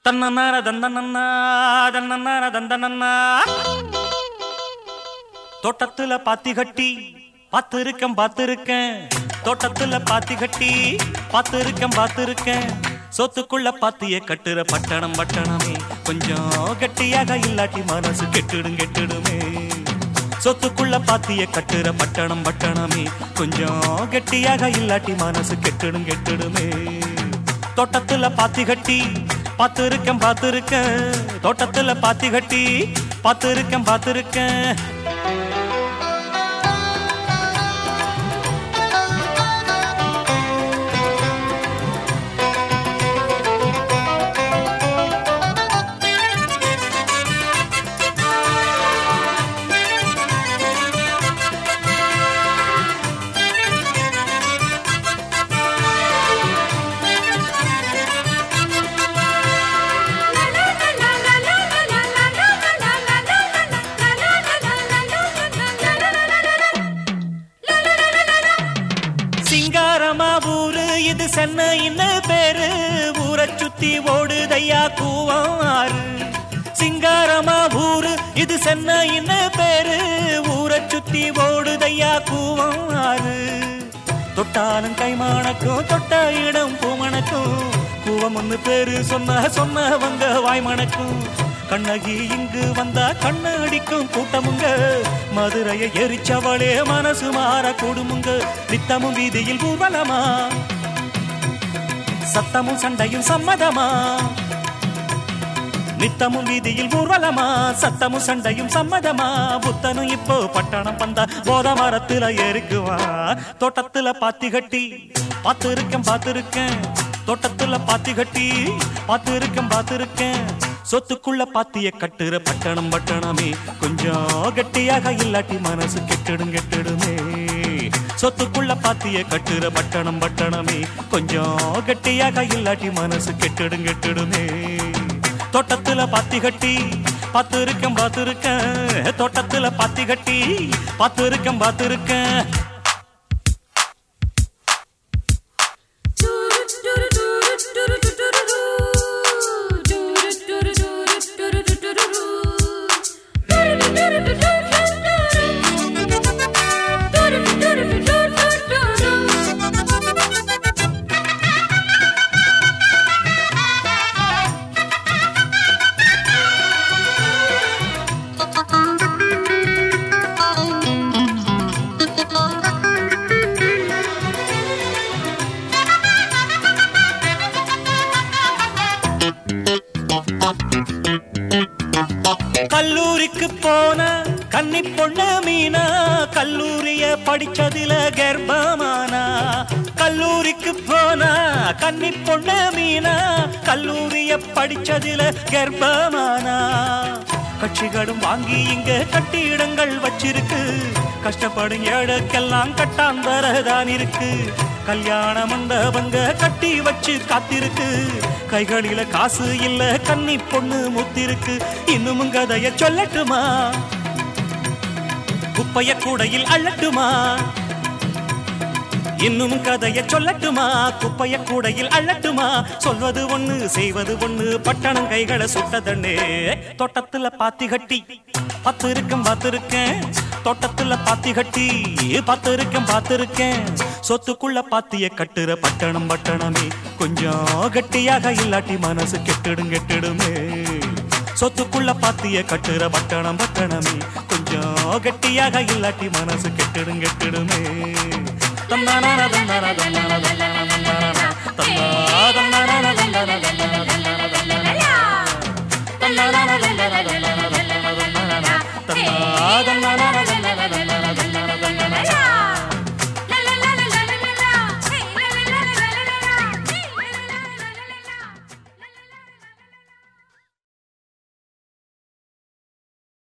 தன்னன்னார தந்தனன்னா தன்னன்னார தந்தனன்னா தோட்டத்துல பாத்தி கட்டி பாத்திருக்கேன் தோட்டத்துல பாத்தி கட்டி பாத்திருக்கேன் சொத்துக்குள்ள பாத்திய கட்டுற பட்டணம் பட்டணமே கொஞ்சம் கட்டியாக இல்லாட்டி மனசு கெட்டுடுமே சொத்துக்குள்ள பாத்திய கட்டுற பட்டணம் பட்டணமே கொஞ்சம் கெட்டியாக இல்லாட்டி மனசு கெட்டுடுமே தோட்டத்துல பாத்தி கட்டி பாத்திருக்கேன் தோட்டத்துல பாத்தி கட்டி பாத்திருக்கேன் சிங்காரமா ஊரு இது சென்னை இன்ன பேரு ஊரை சுத்தி ஓடுதையா கூவாறு சிங்காரமா ஊரு இது சென்னை இன்ன பேரு ஊரை சுத்தி ஓடுதையா கூவாறு தொட்டாலும் கைமானக்கும் தொட்ட இடம் பூமணக்கும் கூவம் ஒன்னு பேரு சொன்னவங்க வாய்மணக்கும் கண்ணகி இங்கு வந்தா கண்ணு அடிக்கும் கூட்டமுங்க மதுரையை எரிச்சவளே மனசு மாற கூடுமுங்க நித்தமும் வீதியில் ஊர்வலமா சத்தமும் சண்டையும் சம்மதமா நித்தமும் வீதியில் ஊர்வலமா சத்தமும் சண்டையும் சம்மதமா புத்தனும் இப்போ பட்டணம் வந்தா போத மரத்துல ஏறிக்குவா தோட்டத்துல பாத்தி கட்டி பாத்திருக்கேன் தோட்டத்துல பாத்தி கட்டி பாத்திருக்கேன் சொத்துக்குள்ள பாத்திய கட்டுற பட்டணம் பட்டணமே கொஞ்சம் கட்டியாக இல்லாட்டி மனசு கெட்டுடுமே சொத்துக்குள்ள பாத்திய கட்டுற பட்டணம் பட்டணமே கொஞ்சம் கட்டியாக இல்லாட்டி மனசு கெட்டுடுமே தோட்டத்துல பாத்தி கட்டி பாத்திருக்கேன் தோட்டத்துல பாத்தி கட்டி பாத்திருக்கேன் கல்லூரிக்கு போன கன்னி பொண்ணு மீனா கல்லூரிய படிச்சதில கர்ப்பமானா கல்லூரிக்கு போன கன்னி பொண்ணு மீனா கல்லூரிய படிச்சதில கர்ப்பமானா கட்சிகளும் வாங்கி இங்க கட்டிடங்கள் வச்சிருக்கு கஷ்டப்படும் ஏழைக்கெல்லாம் கட்டாந்தரதான் இருக்கு கல்யாண மண்டபங்க கட்டி வச்சு காத்திருக்கு கைகளில காசு இல்ல கன்னி பொண்ணு முத்திருக்கு இன்னும் கதைய சொல்லட்டுமா குப்பைய கூடையில் அள்ளட்டுமா இன்னும் கதைய சொல்லட்டுமா குப்பைய கூடையில் அள்ளட்டுமா சொல்வது ஒண்ணு செய்வது ஒண்ணு பட்டணம் கைகளை சுட்டதண்ணே தோட்டத்துல பாத்தி கட்டி பாத்திருக்கேன் தோட்டத்துல பாத்தி கட்டி பாத்திருக்கேன் சொத்துக்குள்ள பாத்திய கட்டுற பட்டணம் பட்டணமே கொஞ்சம் கட்டியாக இல்லாட்டி மனசு கெட்டுடுமே சொத்துக்குள்ள பாத்திய கட்டுற பட்டணம் பட்டணமே கொஞ்சம் கட்டியாக இல்லாட்டி மனசு கெட்டுடுமே தன்னா